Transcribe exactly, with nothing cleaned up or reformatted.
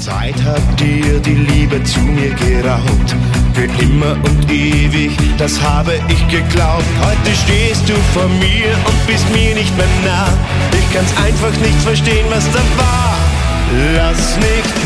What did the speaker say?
Zeit hat dir die Liebe zu mir geraubt. Für immer und ewig, das habe ich geglaubt. Heute stehst du vor mir und bist mir nicht mehr nah. Ich kann's einfach nicht verstehen, was da war. Lass nicht